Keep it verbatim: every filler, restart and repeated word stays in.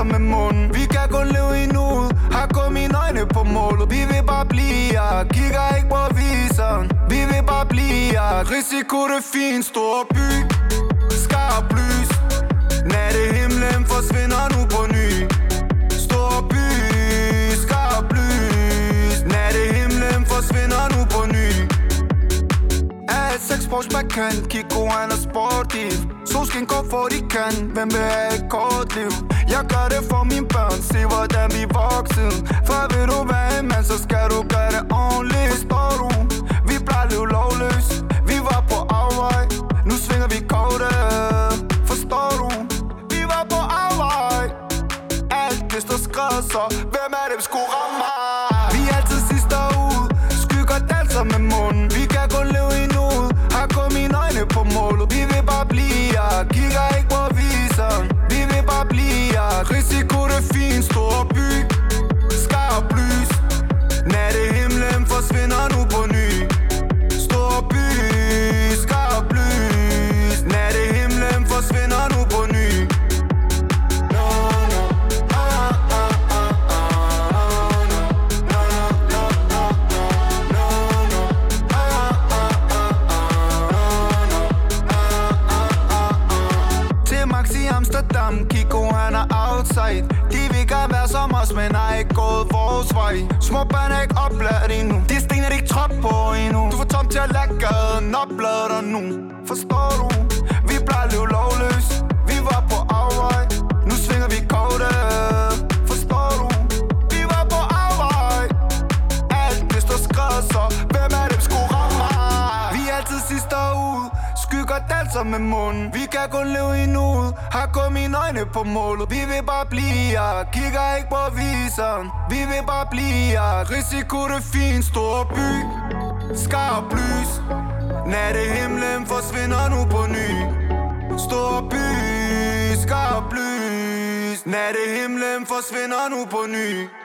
danser med munden. Vi kan kun leve i nuet, har kun mine øjne på målet. Vi vil bare blive her, kigger ikke på viseren. Vi vil bare blive her, risiko det er fint. Stor by, skarp lys, nattehimlen forsvinder nu på ny. Stor by, skarp lys, nattehimlen forsvinder nu på ny. Alt sex Porsche Macan, Kiko han er sportiv. Solskin går for de kan, hvem vil have et kort liv? Jeg gør det for mine børn, se hvordan vi voksede. For vil du være en mand, så skal du gøre det ordentligt. Forstår du? Vi plejer liv lovløs, vi var på afvej, nu svinger vi kortet. Forstår du? Vi var på afvej, alt det står skrevet, så hvem er det, vi skulle ramme mig? Vi er altid sidste ud, skygger danser med munden. Vi kan kun leve i nuet, har kun mine øjne på målet. Vi vil bare blive her, kigger ikke på viseren. Vi vil bare blive her, risiko det er fint. Stor by, skarp lys, nattehimlen forsvinder nu på ny. Stor by, skarp lys, nattehimlen forsvinder nu på ny. Amsterdam, Kiko han er outside. De vil gerne være som os, men har ikke gået vores vej. Små børn er ikke oplært endnu, de sten er de ikke trop på endnu. Du får tom til at lade gaden oplade dig nu. Forstår du? Vi plejer liv lovløs, vi var på afvej, nu svinger vi kortet. Forstår du? Vi var på afvej, alt det står skrevet, så hvem er det, vi skulle ramme mig? Vi er altid sidste ud, skygger danser med munden. Vi kan kun leve i nuet, har kun mine øjne på målet. Vi vil bare blive her, kigger ikke på viseren. Vi vil bare blive her, risiko det er fint. Stor by, skarp lys, nattehimlen forsvinder nu på ny. Stor by, skarp lys, nattehimlen forsvinder nu på ny.